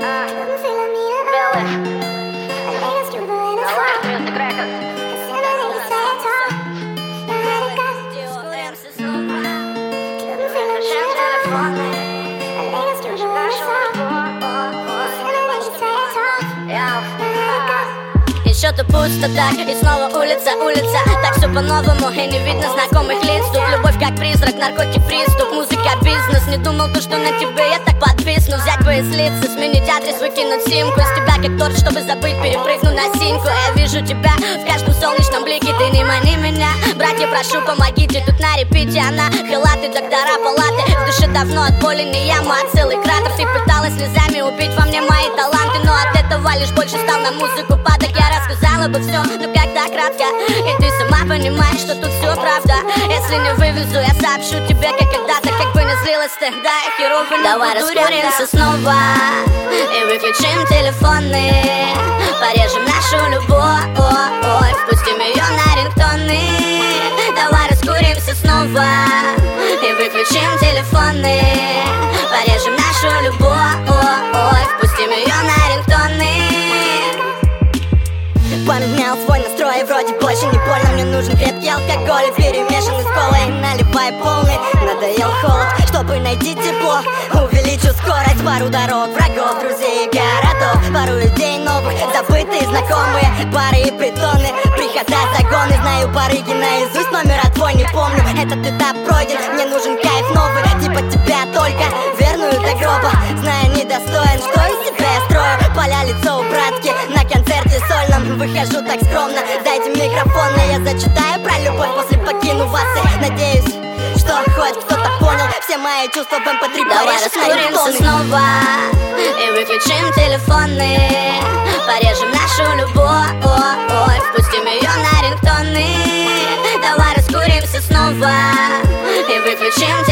Еще-то пусто так, и снова улица. Так все по-новому, и не видно знакомых лиц. Тут любовь как призрак, наркотик, приступ. Музыка, бизнес, не думал то, что на тебе я так подвисну. Взять бы и слиться, сменить адрес, выкинуть симку. Из тебя как торт, чтобы забыть, перепрыгну на синьку. Я вижу тебя в каждом солнечном блике, ты не мани меня. Братья, прошу, помогите, тут на репите она. Халаты, доктора, палаты. В душе давно от боли не яма, а целый кратер. Ты пыталась слезами убить во мне мои таланты, но от этого лишь больше стал на музыку падок. Я рассказала бы все, но как-то кратко. И ты сама понимаешь, что тут все правда. Если не вывезу, я сообщу тебе, как когда-то. Как бы не злилась тогда, я херово не давай буду раскуримся снова и выключим телефоны. Порежем нашу любовь, впустим ее на рингтоны. Давай раскуримся снова и выключим телефоны. Порежем нашу любовь, впустим ее на рингтоны. Поменял свой настрой, вроде больше не больно. Мне нужен крепкий алкоголь, перемешанный с колой. Наливай полный, надоел холод. Чтобы найти тепло, увеличу скорость. Пару дорог, врагов, друзей, городов. Пару людей новых, забытые, знакомые. Бары и притоны, прихода, загоны. Знаю барыги наизусть, номера твой не помню. Этот этап пройден, мне нужен кайф новый. Типа тебя только, верную до гроба. Знаю, недостоин, что из себя я строю. Поля лицо у братки, на концерте сольном. Выхожу так скромно, дайте микрофон, и я зачитаю про любовь, после покину вас. И надеюсь, что хоть кто-то понял все мои чувства в MP3. Давай раскуримся снова и выключим телефоны. Порежем нашу любовь, впустим ее на рингтоны. Давай раскуримся снова и выключим